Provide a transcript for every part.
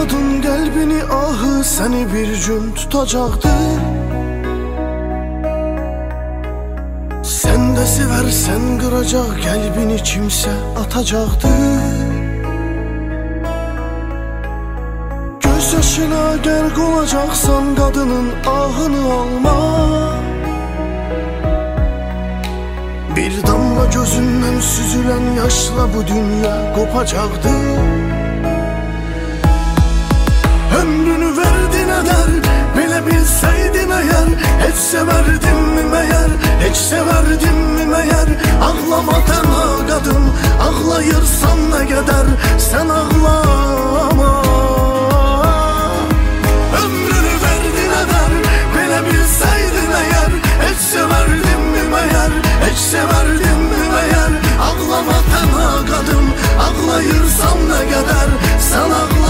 qadın qəlbini ahı səni bir gün tutacaqdı. Sən də sevərsən qıracaq qəlbini kimsə atacaqdı. Göz yaşına qərq olacaqsan qadının ahını alma. Bir damla gözündən süzülən yaşla bu dünya qopacaqdı. Ömrünü verdin eder, belə bilsəydin əgər. Heç sevərdin mi məyər, heç sevərdin mi məyər. Ağlama tənha qadın, ağlayırsan nə qədər. Sən ağlama. Ömrünü verdin eder, belə bilsəydin əgər. Heç sevərdin mi məyər, heç sevərdin mi məyər. Ağlama tənha qadın, ağlayırsan nə qədər. Sən ağlama.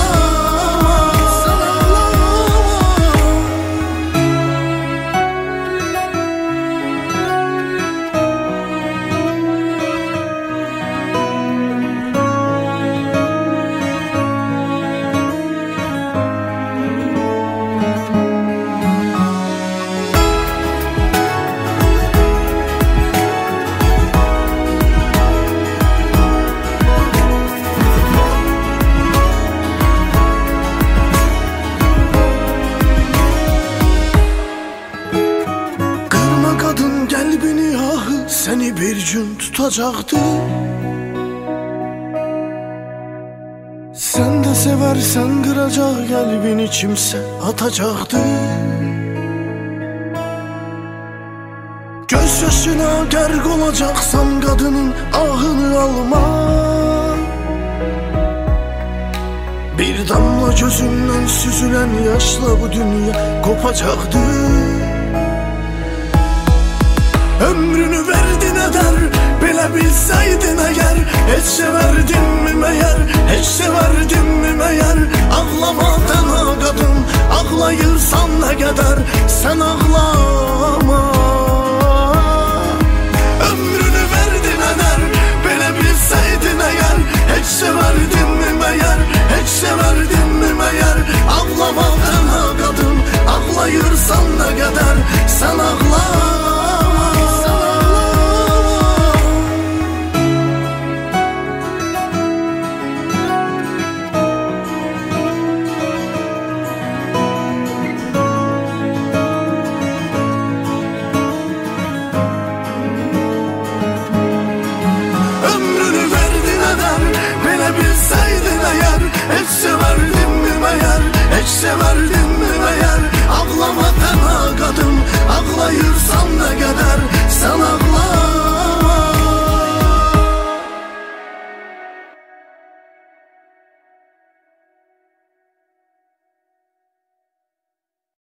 Qəlbini ahı səni bir gün tutacaqdı. Sən də sevərsən qıracaq qəlbini kimsə atacaqdı. Göz yaşına qərq olacaqsan qadının ahını alma. Bir damla gözündən süzülən yaşla bu dünya qopacaqdı. Ömrünü verdin eder, belə bilsəydin əgər. Heç sevərdin mi məyər, heç sevərdin mi məyər. Ağlama tənha qadın, ağlayırsan nə qədər. Sən ağlama. Ömrünü verdin eder, belə bilsəydin əgər. Heç sevərdin mi məyər, heç sevərdin mi məyər. Ağlama tənha qadın, ağlayırsan nə qədər. Sən ağlama. Heç sevərdin mi məyər, heç sevərdin mi məyər. Ağlama tənha qadın, ağlayırsan